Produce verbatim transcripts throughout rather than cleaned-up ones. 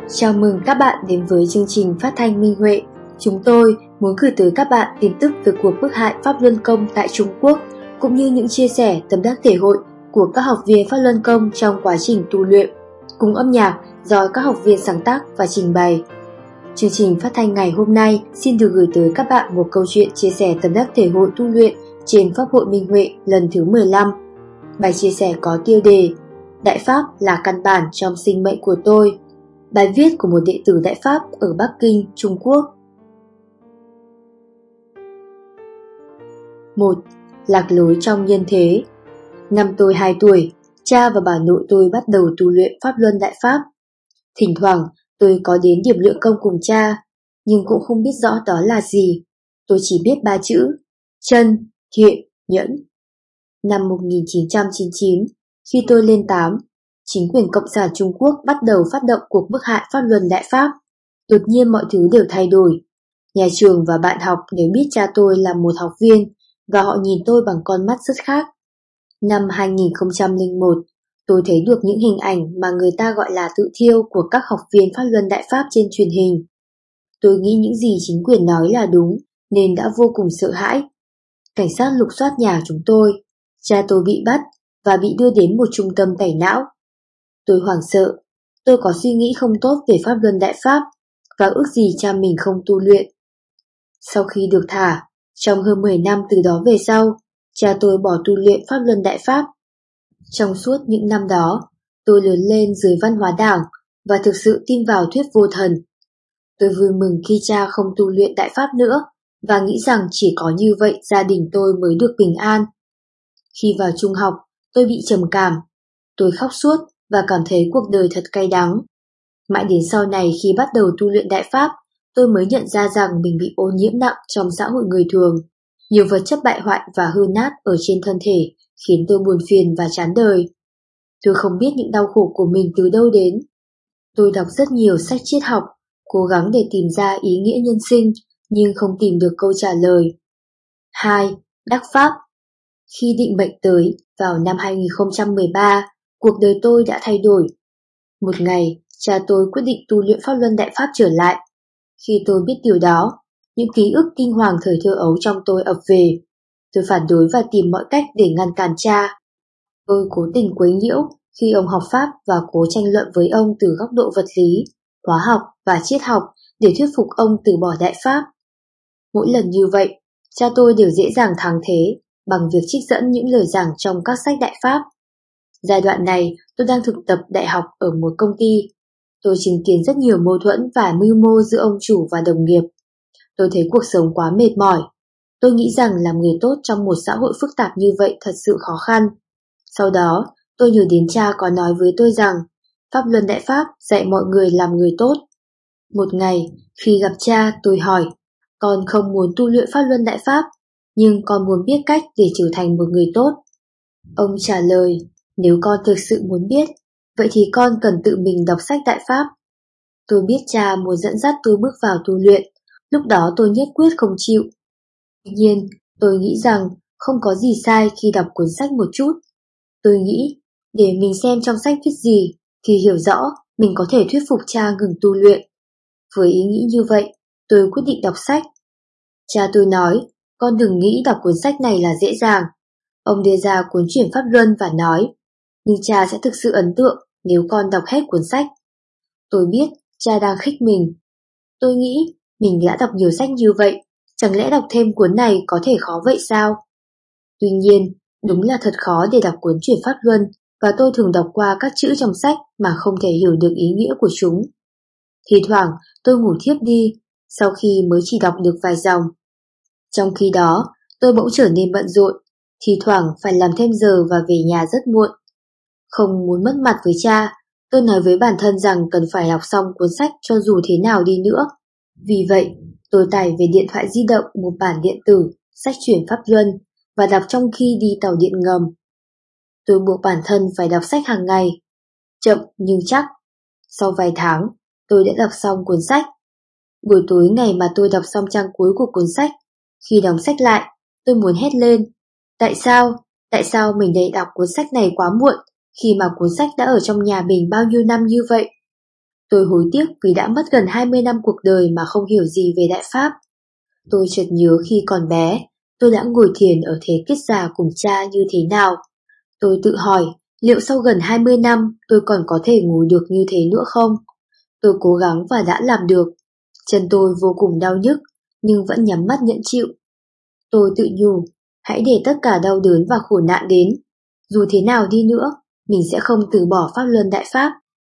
Chào mừng các bạn đến với chương trình phát thanh Minh Huệ. Chúng tôi muốn gửi tới các bạn tin tức về cuộc bức hại Pháp Luân Công tại Trung Quốc, cũng như những chia sẻ tâm đắc thể hội của các học viên Pháp Luân Công trong quá trình tu luyện, cùng âm nhạc do các học viên sáng tác và trình bày. Chương trình phát thanh ngày hôm nay xin được gửi tới các bạn một câu chuyện chia sẻ tâm đắc thể hội tu luyện trên Pháp hội Minh Huệ lần thứ mười lăm. Bài chia sẻ có tiêu đề Đại Pháp là căn bản trong sinh mệnh của tôi. Bài viết của một đệ tử Đại Pháp ở Bắc Kinh, Trung Quốc. một. Lạc lối trong nhân thế. Năm tôi hai tuổi, cha và bà nội tôi bắt đầu tu luyện Pháp Luân Đại Pháp. Thỉnh thoảng tôi có đến điểm lượng công cùng cha, nhưng cũng không biết rõ đó là gì. Tôi chỉ biết ba chữ: chân, thiện, nhẫn. Năm một nghìn chín trăm chín mươi chín, khi tôi lên tám, chính quyền Cộng sản Trung Quốc bắt đầu phát động cuộc bức hại Pháp Luân Đại Pháp. Đột nhiên mọi thứ đều thay đổi. Nhà trường và bạn học đều biết cha tôi là một học viên, và họ nhìn tôi bằng con mắt rất khác. Năm hai nghìn không trăm lẻ một, tôi thấy được những hình ảnh mà người ta gọi là tự thiêu của các học viên Pháp Luân Đại Pháp trên truyền hình. Tôi nghĩ những gì chính quyền nói là đúng, nên đã vô cùng sợ hãi. Cảnh sát lục soát nhà chúng tôi. Cha tôi bị bắt và bị đưa đến một trung tâm tẩy não. Tôi hoảng sợ. Tôi có suy nghĩ không tốt về Pháp Luân Đại Pháp và ước gì cha mình không tu luyện. Sau khi được thả, trong hơn mười năm từ đó về sau, cha tôi bỏ tu luyện Pháp Luân Đại Pháp. Trong suốt những năm đó, tôi lớn lên dưới văn hóa Đảng và thực sự tin vào thuyết vô thần. Tôi vui mừng khi cha không tu luyện Đại Pháp nữa và nghĩ rằng chỉ có như vậy gia đình tôi mới được bình an. Khi vào trung học, tôi bị trầm cảm. Tôi khóc suốt và cảm thấy cuộc đời thật cay đắng. Mãi đến sau này khi bắt đầu tu luyện Đại Pháp, tôi mới nhận ra rằng mình bị ô nhiễm nặng trong xã hội người thường. Nhiều vật chất bại hoại và hư nát ở trên thân thể khiến tôi buồn phiền và chán đời. Tôi không biết những đau khổ của mình từ đâu đến. Tôi đọc rất nhiều sách triết học, cố gắng để tìm ra ý nghĩa nhân sinh, nhưng không tìm được câu trả lời. hai. Đắc Pháp. Khi định mệnh tới, vào năm hai nghìn không trăm mười ba, cuộc đời tôi đã thay đổi. Một ngày, cha tôi quyết định tu luyện Pháp Luân Đại Pháp trở lại. Khi tôi biết điều đó, những ký ức kinh hoàng thời thơ ấu trong tôi ập về. Tôi phản đối và tìm mọi cách để ngăn cản cha. Tôi cố tình quấy nhiễu khi ông học Pháp và cố tranh luận với ông từ góc độ vật lý, hóa học và triết học để thuyết phục ông từ bỏ Đại Pháp. Mỗi lần như vậy, cha tôi đều dễ dàng thắng thế bằng việc trích dẫn những lời giảng trong các sách Đại Pháp. Giai đoạn này, tôi đang thực tập đại học ở một công ty. Tôi chứng kiến rất nhiều mâu thuẫn và mưu mô giữa ông chủ và đồng nghiệp. Tôi thấy cuộc sống quá mệt mỏi. Tôi nghĩ rằng làm người tốt trong một xã hội phức tạp như vậy thật sự khó khăn. Sau đó, tôi nhớ đến cha có nói với tôi rằng Pháp Luân Đại Pháp dạy mọi người làm người tốt. Một ngày, khi gặp cha, tôi hỏi, con không muốn tu luyện Pháp Luân Đại Pháp, nhưng con muốn biết cách để trở thành một người tốt. Ông trả lời, nếu con thực sự muốn biết, vậy thì con cần tự mình đọc sách Đại Pháp. Tôi biết cha muốn dẫn dắt tôi bước vào tu luyện, lúc đó tôi nhất quyết không chịu. Tuy nhiên, tôi nghĩ rằng không có gì sai khi đọc cuốn sách một chút. Tôi nghĩ, để mình xem trong sách viết gì, thì hiểu rõ mình có thể thuyết phục cha ngừng tu luyện. Với ý nghĩ như vậy, tôi quyết định đọc sách. Cha tôi nói, con đừng nghĩ đọc cuốn sách này là dễ dàng. Ông đưa ra cuốn Chuyển Pháp Luân và nói, nhưng cha sẽ thực sự ấn tượng nếu con đọc hết cuốn sách. Tôi biết cha đang khích mình. Tôi nghĩ mình đã đọc nhiều sách như vậy, chẳng lẽ đọc thêm cuốn này có thể khó vậy sao? Tuy nhiên, đúng là thật khó để đọc cuốn Chuyển Pháp Luân, và tôi thường đọc qua các chữ trong sách mà không thể hiểu được ý nghĩa của chúng. Thì thoảng tôi ngủ thiếp đi, sau khi mới chỉ đọc được vài dòng. Trong khi đó, tôi bỗng trở nên bận rộn, thì thoảng phải làm thêm giờ và về nhà rất muộn. Không muốn mất mặt với cha, tôi nói với bản thân rằng cần phải đọc xong cuốn sách cho dù thế nào đi nữa. Vì vậy, tôi tải về điện thoại di động một bản điện tử, sách Chuyển Pháp Luân, và đọc trong khi đi tàu điện ngầm. Tôi buộc bản thân phải đọc sách hàng ngày. Chậm nhưng chắc. Sau vài tháng, tôi đã đọc xong cuốn sách. Buổi tối ngày mà tôi đọc xong trang cuối của cuốn sách, khi đóng sách lại, tôi muốn hét lên. Tại sao? Tại sao mình lại đọc cuốn sách này quá muộn, khi mà cuốn sách đã ở trong nhà mình bao nhiêu năm như vậy? Tôi hối tiếc vì đã mất gần hai mươi năm cuộc đời mà không hiểu gì về Đại Pháp. Tôi chợt nhớ khi còn bé, tôi đã ngồi thiền ở thế kiết già cùng cha như thế nào. Tôi tự hỏi, liệu sau gần hai mươi năm tôi còn có thể ngồi được như thế nữa không? Tôi cố gắng và đã làm được. Chân tôi vô cùng đau nhức, nhưng vẫn nhắm mắt nhẫn chịu. Tôi tự nhủ, hãy để tất cả đau đớn và khổ nạn đến. Dù thế nào đi nữa, mình sẽ không từ bỏ pháp luân Đại Pháp.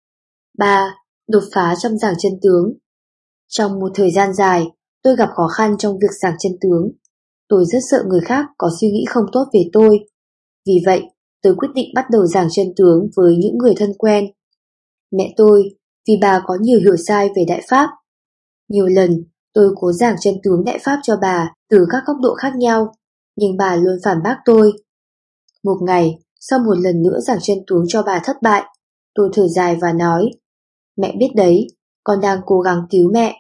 ba. Đột phá trong giảng chân tướng. Trong một thời gian dài, tôi gặp khó khăn trong việc giảng chân tướng. Tôi rất sợ người khác có suy nghĩ không tốt về tôi. Vì vậy, tôi quyết định bắt đầu giảng chân tướng với những người thân quen. Mẹ tôi, vì bà có nhiều hiểu sai về Đại Pháp. Nhiều lần, tôi cố giảng chân tướng Đại Pháp cho bà từ các góc độ khác nhau, nhưng bà luôn phản bác tôi. Một ngày, sau một lần nữa giảng chân tướng cho bà thất bại, tôi thở dài và nói, mẹ biết đấy, con đang cố gắng cứu mẹ.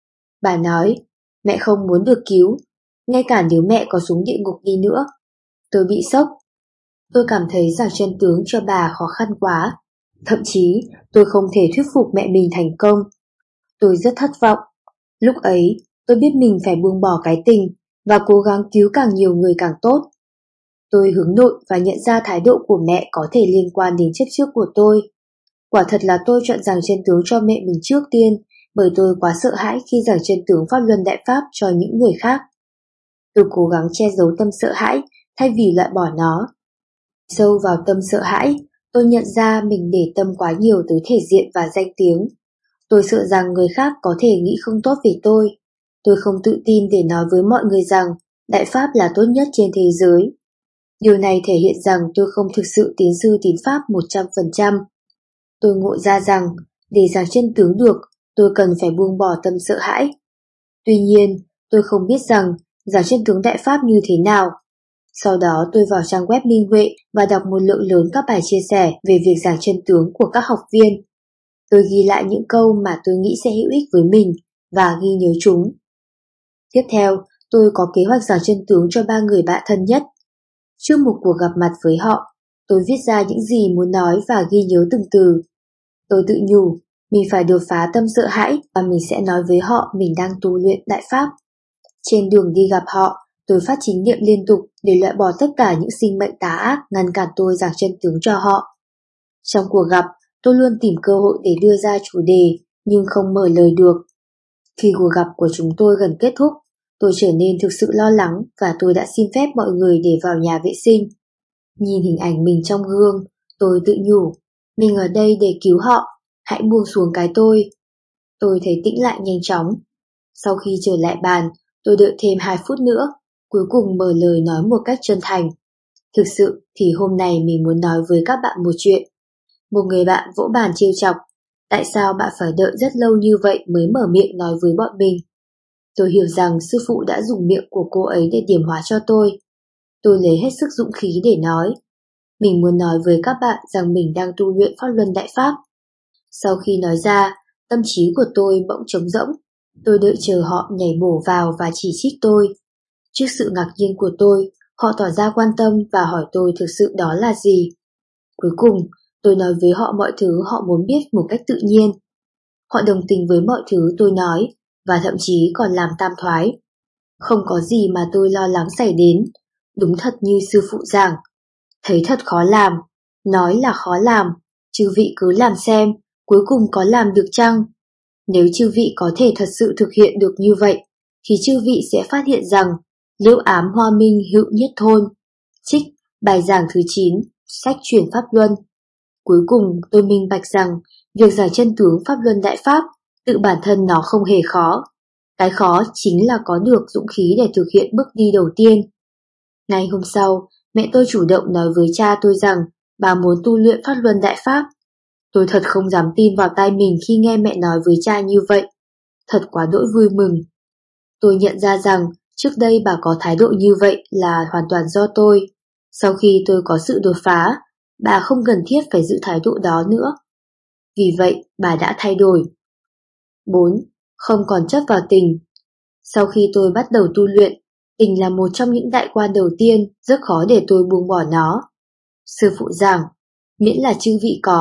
Bà nói, mẹ không muốn được cứu, ngay cả nếu mẹ có xuống địa ngục đi nữa. Tôi bị sốc. Tôi cảm thấy giảng chân tướng cho bà khó khăn quá. Thậm chí, tôi không thể thuyết phục mẹ mình thành công. Tôi rất thất vọng. Lúc ấy, tôi biết mình phải buông bỏ cái tình và cố gắng cứu càng nhiều người càng tốt. Tôi hướng nội và nhận ra thái độ của mẹ có thể liên quan đến chấp trước của tôi. Quả thật là tôi chọn giảng chân tướng cho mẹ mình trước tiên, bởi tôi quá sợ hãi khi giảng chân tướng pháp luân Đại Pháp cho những người khác. Tôi cố gắng che giấu tâm sợ hãi thay vì loại bỏ nó. Sâu vào tâm sợ hãi, tôi nhận ra mình để tâm quá nhiều tới thể diện và danh tiếng. Tôi sợ rằng người khác có thể nghĩ không tốt về tôi. Tôi không tự tin để nói với mọi người rằng Đại Pháp là tốt nhất trên thế giới. Điều này thể hiện rằng tôi không thực sự tín sư tín Pháp một trăm phần trăm. Tôi ngộ ra rằng, để giảng chân tướng được, tôi cần phải buông bỏ tâm sợ hãi. Tuy nhiên, tôi không biết rằng giảng chân tướng Đại Pháp như thế nào. Sau đó tôi vào trang web Minh Huệ và đọc một lượng lớn các bài chia sẻ về việc giảng chân tướng của các học viên. Tôi ghi lại những câu mà tôi nghĩ sẽ hữu ích với mình và ghi nhớ chúng. Tiếp theo, tôi có kế hoạch giảng chân tướng cho ba người bạn thân nhất. Trước một cuộc gặp mặt với họ, tôi viết ra những gì muốn nói và ghi nhớ từng từ. Tôi tự nhủ, mình phải đột phá tâm sợ hãi và mình sẽ nói với họ mình đang tu luyện Đại Pháp. Trên đường đi gặp họ, tôi phát chính niệm liên tục để loại bỏ tất cả những sinh mệnh tà ác ngăn cản tôi giảng chân tướng cho họ. Trong cuộc gặp, tôi luôn tìm cơ hội để đưa ra chủ đề, nhưng không mở lời được. Khi cuộc gặp của chúng tôi gần kết thúc, tôi trở nên thực sự lo lắng và tôi đã xin phép mọi người để vào nhà vệ sinh. Nhìn hình ảnh mình trong gương, tôi tự nhủ, mình ở đây để cứu họ, hãy buông xuống cái tôi. Tôi thấy tĩnh lại nhanh chóng. Sau khi trở lại bàn, tôi đợi thêm hai phút nữa, cuối cùng mở lời nói một cách chân thành. Thực sự thì hôm nay mình muốn nói với các bạn một chuyện. Một người bạn vỗ bàn trêu chọc, tại sao bạn phải đợi rất lâu như vậy mới mở miệng nói với bọn mình? Tôi hiểu rằng sư phụ đã dùng miệng của cô ấy để điểm hóa cho tôi. Tôi lấy hết sức dũng khí để nói. Mình muốn nói với các bạn rằng mình đang tu luyện pháp luân Đại Pháp. Sau khi nói ra, tâm trí của tôi bỗng trống rỗng. Tôi đợi chờ họ nhảy bổ vào và chỉ trích tôi. Trước sự ngạc nhiên của tôi, họ tỏ ra quan tâm và hỏi tôi thực sự đó là gì. Cuối cùng, tôi nói với họ mọi thứ họ muốn biết một cách tự nhiên. Họ đồng tình với mọi thứ tôi nói và thậm chí còn làm tam thoái. Không có gì mà tôi lo lắng xảy đến. Đúng thật như sư phụ giảng. Thấy thật khó làm, nói là khó làm, chư vị cứ làm xem, cuối cùng có làm được chăng? Nếu chư vị có thể thật sự thực hiện được như vậy, thì chư vị sẽ phát hiện rằng liễu ám hoa minh hữu nhất thôn. Trích bài giảng thứ chín, sách chuyển Pháp Luân. Cuối cùng tôi minh bạch rằng việc giảng chân tướng Pháp Luân Đại Pháp tự bản thân nó không hề khó. Cái khó chính là có được dũng khí để thực hiện bước đi đầu tiên. Ngày hôm sau, mẹ tôi chủ động nói với cha tôi rằng bà muốn tu luyện Pháp Luân Đại Pháp. Tôi thật không dám tin vào tai mình khi nghe mẹ nói với cha như vậy. Thật quá đỗi vui mừng. Tôi nhận ra rằng trước đây bà có thái độ như vậy là hoàn toàn do tôi. Sau khi tôi có sự đột phá, bà không cần thiết phải giữ thái độ đó nữa. Vì vậy, bà đã thay đổi. bốn. Không còn chấp vào tình. Sau khi tôi bắt đầu tu luyện, tình là một trong những đại quan đầu tiên, rất khó để tôi buông bỏ nó. Sư phụ giảng, miễn là chư vị có,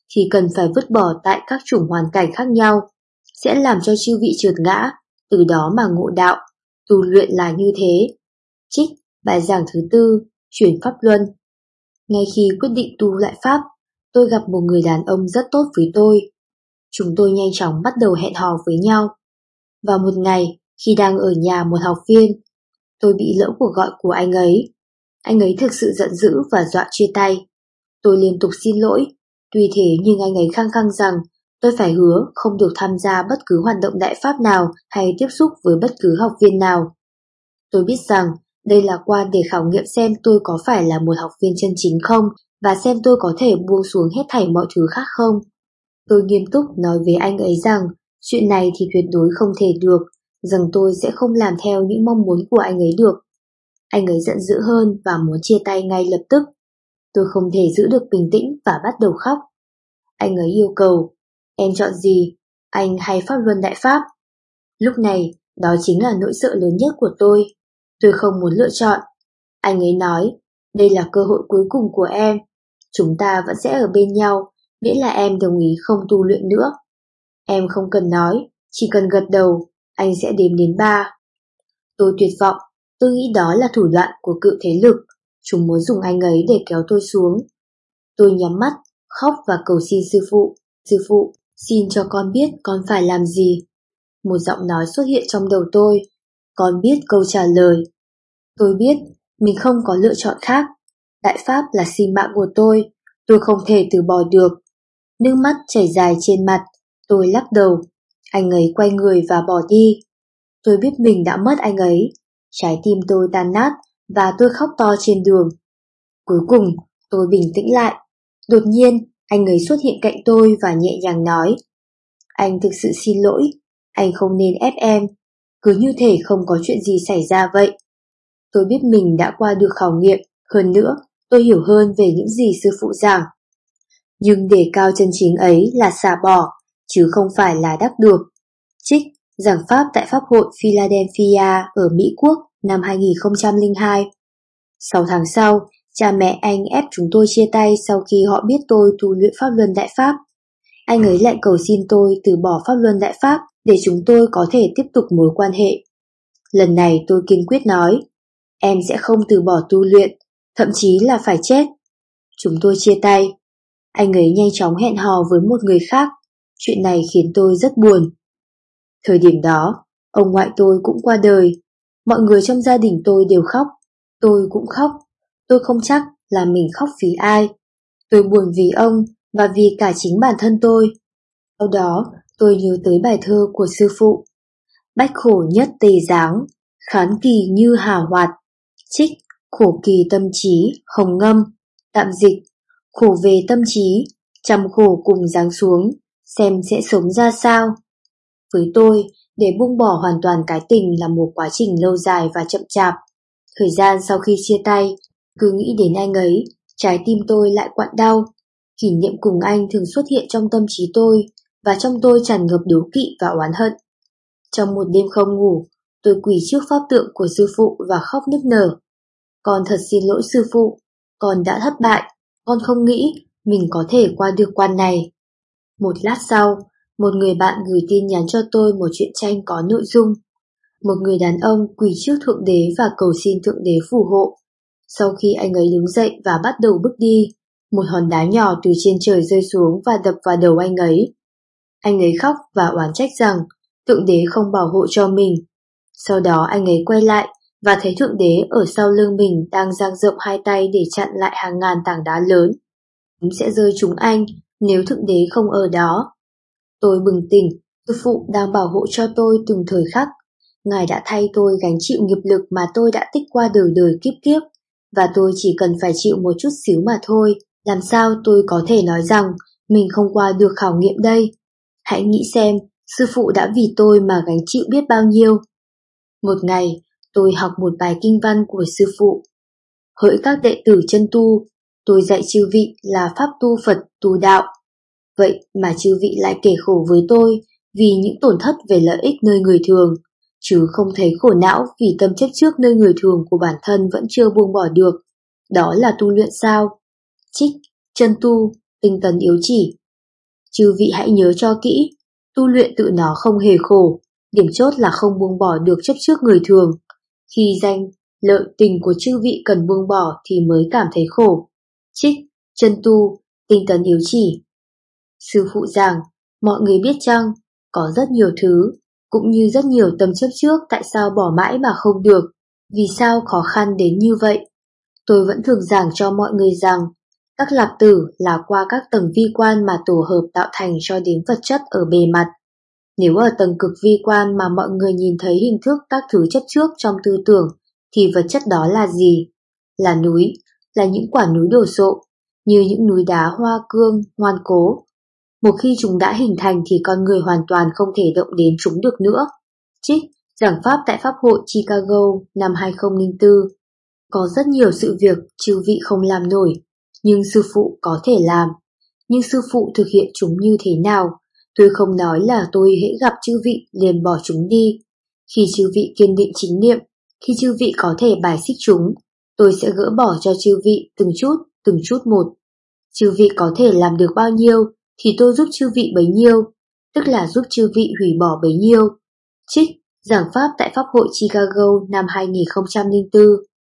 thì cần phải vứt bỏ tại các chủng hoàn cảnh khác nhau, sẽ làm cho chư vị trượt ngã, từ đó mà ngộ đạo. Tu luyện là như thế. Trích bài giảng thứ tư, chuyển pháp luân. Ngay khi quyết định tu lại pháp, tôi gặp một người đàn ông rất tốt với tôi. Chúng tôi nhanh chóng bắt đầu hẹn hò với nhau. Vào một ngày, khi đang ở nhà một học viên, tôi bị lỡ cuộc gọi của anh ấy. Anh ấy thực sự giận dữ và dọa chia tay. Tôi liên tục xin lỗi, tuy thế nhưng anh ấy khăng khăng rằng tôi phải hứa không được tham gia bất cứ hoạt động đại pháp nào hay tiếp xúc với bất cứ học viên nào. Tôi biết rằng đây là qua để khảo nghiệm xem tôi có phải là một học viên chân chính không và xem tôi có thể buông xuống hết thảy mọi thứ khác không. Tôi nghiêm túc nói với anh ấy rằng chuyện này thì tuyệt đối không thể được, rằng tôi sẽ không làm theo những mong muốn của anh ấy được. Anh ấy giận dữ hơn và muốn chia tay ngay lập tức. Tôi không thể giữ được bình tĩnh và bắt đầu khóc. Anh ấy yêu cầu, em chọn gì, anh hay pháp luân đại pháp? Lúc này, đó chính là nỗi sợ lớn nhất của tôi. Tôi không muốn lựa chọn. Anh ấy nói, đây là cơ hội cuối cùng của em. Chúng ta vẫn sẽ ở bên nhau, miễn là em đồng ý không tu luyện nữa. Em không cần nói, chỉ cần gật đầu, anh sẽ đếm đến ba. Tôi tuyệt vọng, tôi nghĩ đó là thủ đoạn của cự thế lực. Chúng muốn dùng anh ấy để kéo tôi xuống. Tôi nhắm mắt, khóc và cầu xin sư phụ. Sư phụ, xin cho con biết con phải làm gì. Một giọng nói xuất hiện trong đầu tôi. Con biết câu trả lời. Tôi biết mình không có lựa chọn khác. Đại pháp là sinh mạng của tôi. Tôi không thể từ bỏ được. Nước mắt chảy dài trên mặt. Tôi lắc đầu. Anh ấy quay người và bỏ đi. Tôi biết mình đã mất anh ấy. Trái tim tôi tan nát và tôi khóc to trên đường. Cuối cùng, tôi bình tĩnh lại. Đột nhiên, anh ấy xuất hiện cạnh tôi và nhẹ nhàng nói. Anh thực sự xin lỗi. Anh không nên ép em. Cứ như thể không có chuyện gì xảy ra vậy. Tôi biết mình đã qua được khảo nghiệm. Hơn nữa, tôi hiểu hơn về những gì sư phụ giảng. Nhưng để cao chân chính ấy là xả bỏ, chứ không phải là đắc được. Trích giảng pháp tại Pháp hội Philadelphia ở Mỹ Quốc năm hai nghìn không trăm lẻ hai. Sáu tháng sau, cha mẹ anh ép chúng tôi chia tay sau khi họ biết tôi tu luyện pháp luân đại pháp. Anh ấy lại cầu xin tôi từ bỏ pháp luân đại pháp để chúng tôi có thể tiếp tục mối quan hệ. Lần này tôi kiên quyết nói, em sẽ không từ bỏ tu luyện, thậm chí là phải chết. Chúng tôi chia tay. Anh ấy nhanh chóng hẹn hò với một người khác. Chuyện này khiến tôi rất buồn. Thời điểm đó, ông ngoại tôi cũng qua đời. Mọi người trong gia đình tôi đều khóc. Tôi cũng khóc. Tôi không chắc là mình khóc vì ai. Tôi buồn vì ông và vì cả chính bản thân tôi. Sau đó, tôi nhớ tới bài thơ của sư phụ. Bách khổ nhất tề dáng, khán kỳ như hà hoạt. Trích khổ kỳ tâm trí, hồng ngâm. Tạm dịch, khổ về tâm trí, trăm khổ cùng giáng xuống, xem sẽ sống ra sao. Với tôi, để buông bỏ hoàn toàn cái tình là một quá trình lâu dài và chậm chạp. Thời gian sau khi chia tay, cứ nghĩ đến anh ấy, trái tim tôi lại quặn đau. Kỷ niệm cùng anh thường xuất hiện trong tâm trí tôi, và trong tôi tràn ngập đố kỵ và oán hận. Trong một đêm không ngủ, tôi quỳ trước pháp tượng của sư phụ và khóc nức nở. Con thật xin lỗi sư phụ, con đã thất bại, con không nghĩ mình có thể qua được quan này. Một lát sau, một người bạn gửi tin nhắn cho tôi một truyện tranh có nội dung. Một người đàn ông quỳ trước Thượng Đế và cầu xin Thượng Đế phù hộ. Sau khi anh ấy đứng dậy và bắt đầu bước đi, một hòn đá nhỏ từ trên trời rơi xuống và đập vào đầu anh ấy. Anh ấy khóc và oán trách rằng Thượng Đế không bảo hộ cho mình. Sau đó anh ấy quay lại và thấy Thượng Đế ở sau lưng mình đang dang rộng hai tay để chặn lại hàng ngàn tảng đá lớn. Chúng sẽ rơi trúng anh nếu Thượng Đế không ở đó. Tôi bừng tỉnh, sư phụ đang bảo hộ cho tôi từng thời khắc. Ngài đã thay tôi gánh chịu nghiệp lực mà tôi đã tích qua đời đời kiếp kiếp, và tôi chỉ cần phải chịu một chút xíu mà thôi. Làm sao tôi có thể nói rằng mình không qua được khảo nghiệm đây? Hãy nghĩ xem, sư phụ đã vì tôi mà gánh chịu biết bao nhiêu. Một ngày, tôi học một bài kinh văn của sư phụ. Hỡi các đệ tử chân tu, tôi dạy chư vị là pháp tu Phật tu đạo. Vậy mà chư vị lại kể khổ với tôi vì những tổn thất về lợi ích nơi người thường, chứ không thấy khổ não vì tâm chấp trước nơi người thường của bản thân vẫn chưa buông bỏ được. Đó là tu luyện sao? Trích chân tu, tinh tấn yếu chỉ. Chư vị hãy nhớ cho kỹ, tu luyện tự nó không hề khổ, điểm chốt là không buông bỏ được chấp trước người thường. Khi danh, lợi, tình của chư vị cần buông bỏ thì mới cảm thấy khổ. Trích, chân tu, tinh tấn yếu chỉ. Sư phụ giảng, mọi người biết chăng, có rất nhiều thứ, cũng như rất nhiều tâm chấp trước tại sao bỏ mãi mà không được, vì sao khó khăn đến như vậy. Tôi vẫn thường giảng cho mọi người rằng, các lạc tử là qua các tầng vi quan mà tổ hợp tạo thành cho đến vật chất ở bề mặt. Nếu ở tầng cực vi quan mà mọi người nhìn thấy hình thức các thứ chấp trước trong tư tưởng, thì vật chất đó là gì? Là núi, là những quả núi đổ sộ, như những núi đá hoa cương, ngoan cố. Một khi chúng đã hình thành thì con người hoàn toàn không thể động đến chúng được nữa. Trích, giảng pháp tại Pháp hội Chicago năm hai không không bốn. Có rất nhiều sự việc chư vị không làm nổi, nhưng sư phụ có thể làm. Nhưng sư phụ thực hiện chúng như thế nào? Tôi không nói là tôi hễ gặp chư vị liền bỏ chúng đi. Khi chư vị kiên định chính niệm, khi chư vị có thể bài xích chúng, tôi sẽ gỡ bỏ cho chư vị từng chút, từng chút một. Chư vị có thể làm được bao nhiêu thì tôi giúp chư vị bấy nhiêu, tức là giúp chư vị hủy bỏ bấy nhiêu. Trích, giảng pháp tại Pháp hội Chicago năm hai không không bốn.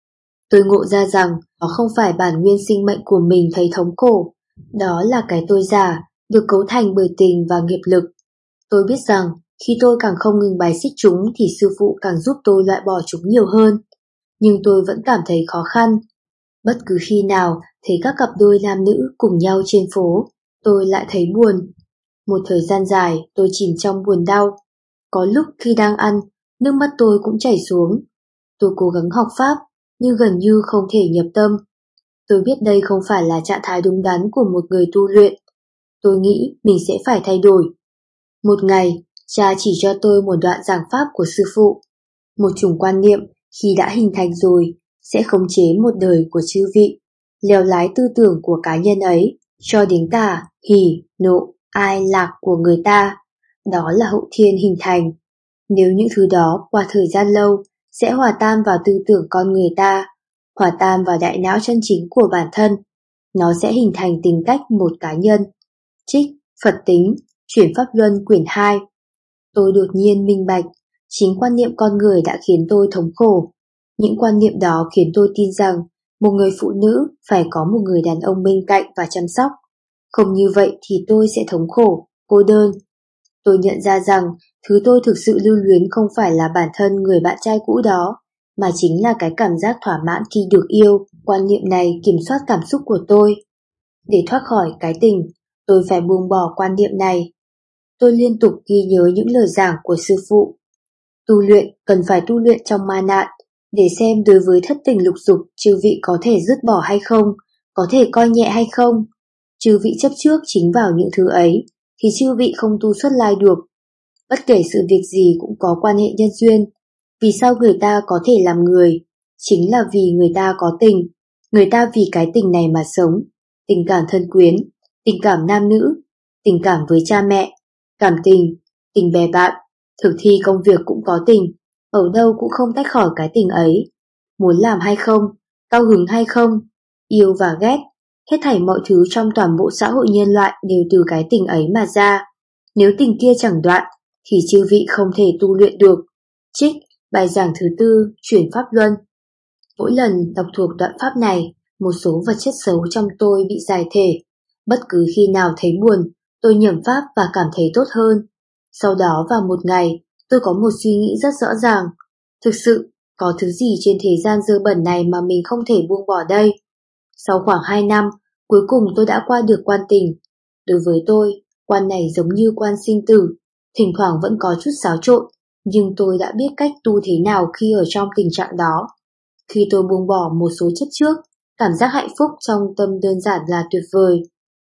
Tôi ngộ ra rằng nó không phải bản nguyên sinh mệnh của mình thấy thống khổ, đó là cái tôi giả, được cấu thành bởi tình và nghiệp lực. Tôi biết rằng khi tôi càng không ngừng bài xích chúng thì sư phụ càng giúp tôi loại bỏ chúng nhiều hơn. Nhưng tôi vẫn cảm thấy khó khăn. Bất cứ khi nào thấy các cặp đôi nam nữ cùng nhau trên phố, tôi lại thấy buồn. Một thời gian dài tôi chìm trong buồn đau. Có lúc khi đang ăn, nước mắt tôi cũng chảy xuống. Tôi cố gắng học pháp, nhưng gần như không thể nhập tâm. Tôi biết đây không phải là trạng thái đúng đắn của một người tu luyện. Tôi nghĩ mình sẽ phải thay đổi. Một ngày, cha chỉ cho tôi một đoạn giảng pháp của sư phụ. Một chủng quan niệm khi đã hình thành rồi sẽ khống chế một đời của chư vị, lèo lái tư tưởng của cá nhân ấy cho đến cả hỉ, nộ, ai, lạc của người ta. Đó là hậu thiên hình thành. Nếu những thứ đó qua thời gian lâu sẽ hòa tan vào tư tưởng con người ta, hòa tan vào đại não chân chính của bản thân, nó sẽ hình thành tính cách một cá nhân. Trích, Phật tính, chuyển pháp luân quyển hai. Tôi đột nhiên minh bạch, chính quan niệm con người đã khiến tôi thống khổ. Những quan niệm đó khiến tôi tin rằng một người phụ nữ phải có một người đàn ông bên cạnh và chăm sóc. Không như vậy thì tôi sẽ thống khổ, cô đơn. Tôi nhận ra rằng thứ tôi thực sự lưu luyến không phải là bản thân người bạn trai cũ đó, mà chính là cái cảm giác thỏa mãn khi được yêu. Quan niệm này kiểm soát cảm xúc của tôi. Để thoát khỏi cái tình, tôi phải buông bỏ quan niệm này. Tôi liên tục ghi nhớ những lời giảng của sư phụ. Tu luyện cần phải tu luyện trong ma nạn, để xem đối với thất tình lục dục chư vị có thể dứt bỏ hay không, có thể coi nhẹ hay không. Chư vị chấp trước chính vào những thứ ấy, thì chư vị không tu xuất lai được. Bất kể sự việc gì cũng có quan hệ nhân duyên. Vì sao người ta có thể làm người? Chính là vì người ta có tình. Người ta vì cái tình này mà sống. Tình cảm thân quyến, tình cảm nam nữ, tình cảm với cha mẹ, cảm tình, tình bè bạn, thực thi công việc cũng có tình, ở đâu cũng không tách khỏi cái tình ấy. Muốn làm hay không, cao hứng hay không, yêu và ghét, hết thảy mọi thứ trong toàn bộ xã hội nhân loại đều từ cái tình ấy mà ra. Nếu tình kia chẳng đoạn, thì chư vị không thể tu luyện được. Trích, bài giảng thứ tư, chuyển pháp luân. Mỗi lần đọc thuộc đoạn pháp này, một số vật chất xấu trong tôi bị giải thể. Bất cứ khi nào thấy buồn, tôi nhẩm pháp và cảm thấy tốt hơn. Sau đó vào một ngày, tôi có một suy nghĩ rất rõ ràng. Thực sự, có thứ gì trên thế gian dơ bẩn này mà mình không thể buông bỏ đây? Sau khoảng hai năm, cuối cùng tôi đã qua được quan tình. Đối với tôi, quan này giống như quan sinh tử, thỉnh thoảng vẫn có chút xáo trộn, nhưng tôi đã biết cách tu thế nào khi ở trong tình trạng đó. Khi tôi buông bỏ một số chấp trước, cảm giác hạnh phúc trong tâm đơn giản là tuyệt vời.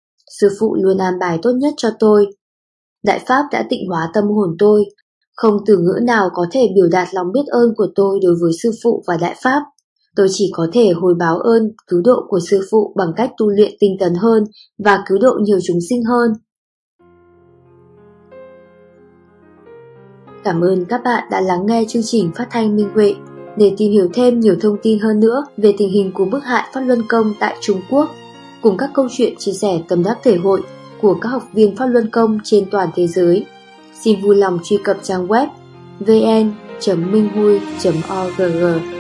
Sư phụ luôn an bài tốt nhất cho tôi. Đại Pháp đã tịnh hóa tâm hồn tôi, không từ ngữ nào có thể biểu đạt lòng biết ơn của tôi đối với sư phụ và Đại Pháp. Tôi chỉ có thể hồi báo ơn cứu độ của sư phụ bằng cách tu luyện tinh tấn hơn và cứu độ nhiều chúng sinh hơn. Cảm ơn các bạn đã lắng nghe chương trình phát thanh Minh Huệ. Để tìm hiểu thêm nhiều thông tin hơn nữa về tình hình của bức hại Pháp Luân Công tại Trung Quốc, cùng các câu chuyện chia sẻ tâm đắc thể hội, của các học viên Pháp Luân Công trên toàn thế giới. Xin vui lòng truy cập trang web vn chấm minh hui chấm org.